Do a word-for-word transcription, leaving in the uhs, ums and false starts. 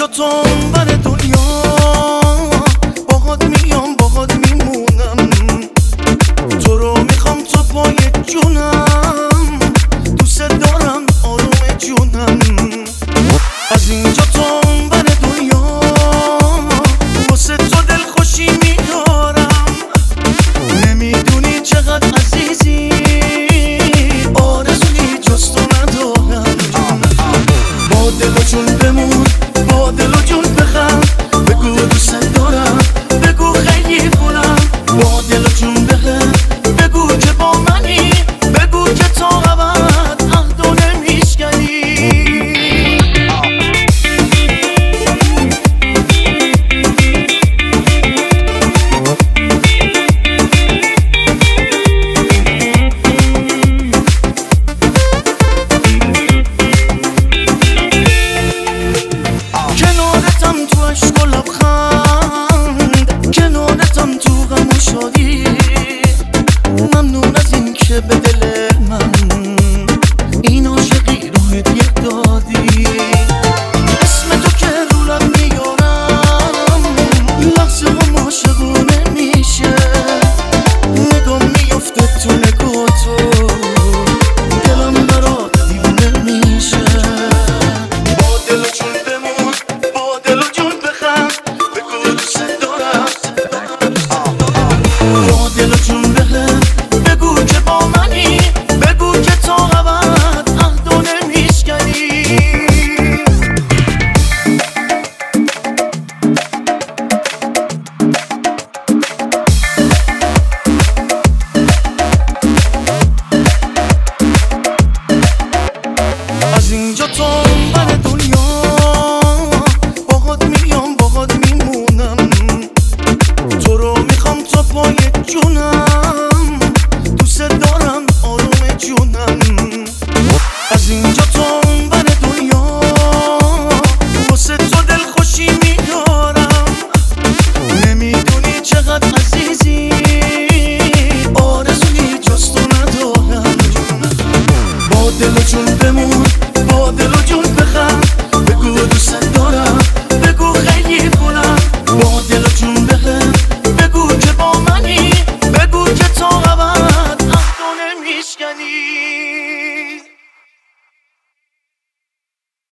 تو بر دنیا باهات میام باهات میمونم، تو رو میخوام تا پای جونم، دوست دارم آروم جونم. از اینجا تا بر دنیا واسه تو دل خوشی میارم، نمیدونی چقدر عزیزی، آرزویی جز تو ندارم. با دل و جون بمون، با دل و جون بخند، بگو دوست دارم، بگو خیلی خونم. با دل و جون بخند، بگو که با منی، بگو که تا ابد عهدو نمیشکنی. کنارتم تو عشق و لبخند، کنارتم تو غم و شادی. ممنون از این که به دل من این عاشقی رو هدیه دادی. اسم تو که رو لب میارم، لحظه هم عاشقونه میشه. نگام میفته تو نگاه تو، دلم برات دیوونه میشه. با دل و جون بمون، با دل و جون بخند، بگو دوست دارم. با دل و جون بخند، بگو که با منی، بگو که تا ابد عهدو نمیشکنی. از اینجا تا بر دنیا باهات میام باهات میمونم، تو رو میخوام تا پای جونم، دوست دارم آروم جونم. از اینجا تا بر دنیا واسه تو دل خوشی میارم، نمیدونی چقدر عزیزی، آرزویی جز تو ندارم. با دل و جون بمون، با دل و جون بخند،